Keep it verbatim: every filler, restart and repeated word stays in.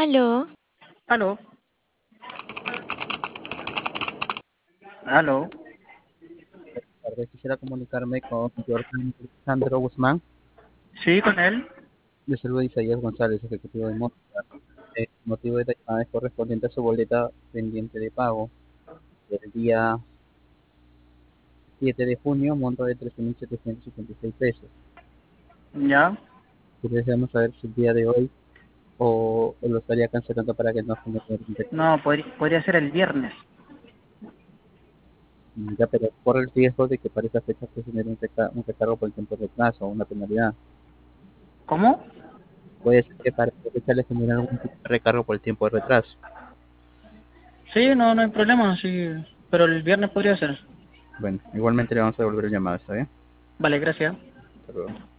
Aló, Aló, aló. Tardes, quisiera comunicarme con Jordan Alejandro Guzmán. Sí, con él. Yo soy Isaías González, ejecutivo de Movistar. El motivo de la llamada es correspondiente a su boleta pendiente de pago del día siete de junio, monto de trece mil setecientos setenta y seis pesos. Ya. Y deseamos saber si el día de hoy o, o lo estaría cancelando para que no genere un recargo. No, podría, podría ser el viernes. Ya, pero corre el riesgo de que para esa fecha se genere un, reca- un recargo por el tiempo de retraso o una penalidad. ¿Cómo? Puede ser que para esa fecha le genere algún tipo de recargo por el tiempo de retraso. Sí, no, no hay problema, sí. Pero el viernes podría ser. Bueno, igualmente le vamos a devolver el llamado, ¿está bien? Vale, gracias. Hasta luego.